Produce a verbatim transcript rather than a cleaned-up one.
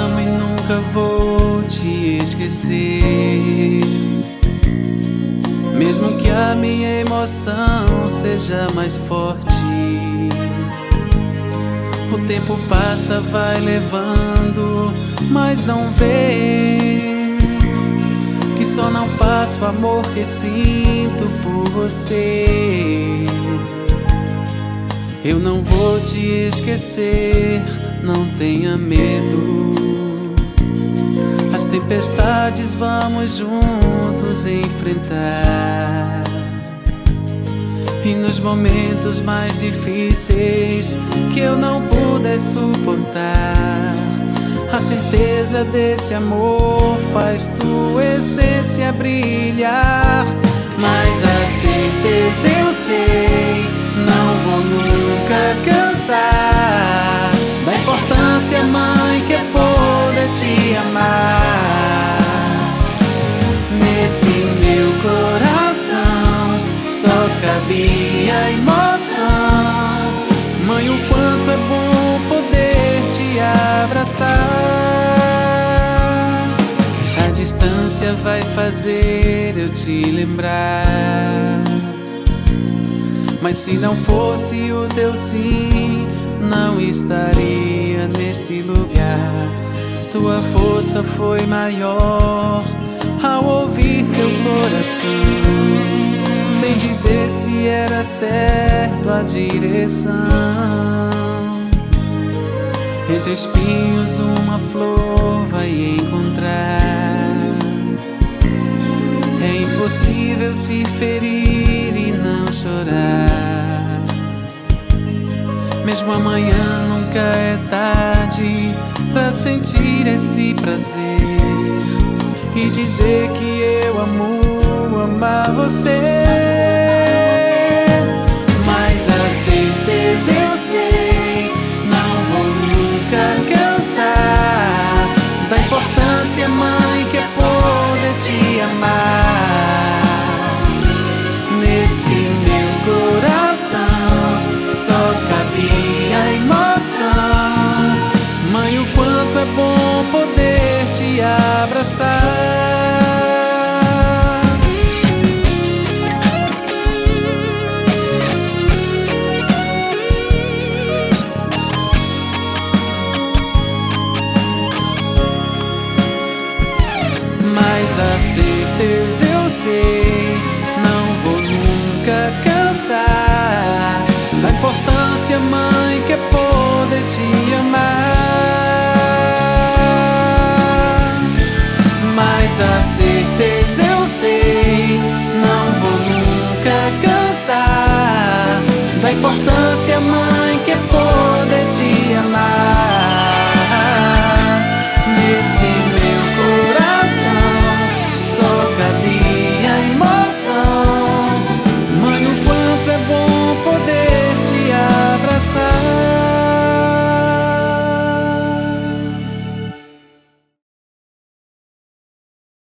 amo e nunca vou te esquecer. Mesmo que a minha emoção seja mais forte, o tempo passa, vai levando, mas não vê que só não passa o amor que sinto por você. Eu não vou te esquecer, não tenha medo. As tempestades vamos juntos enfrentar, e nos momentos mais difíceis que eu não puder suportar, a certeza desse amor faz tua essência brilhar. Mas a certeza eu sei, não vou nunca cansar da importância, mãe, que é poder te amar. Nesse meu coração só cabia emoção, mãe, o quanto é bom poder te abraçar. A distância vai fazer eu te lembrar, mas se não fosse o teu sim, não estaria neste lugar. Tua força foi maior ao ouvir teu coração, sem dizer se era certo a direção. Entre espinhos uma flor vai encontrar. É impossível se ferir e não chorar. Mesmo amanhã nunca é tarde pra sentir esse prazer e dizer que eu amo amar você. Mas a certeza eu sei, não vou nunca cansar da importância, mãe, que é poder te amar. Nesse meu coração só cabia emoção, mãe, o quanto é bom poder te abraçar. Mas a certeza eu sei, não vou nunca cansar da importância, mãe, que é poder te amar. Mas a certeza eu sei, não vou nunca cansar da importância, mãe, que é poder te amar.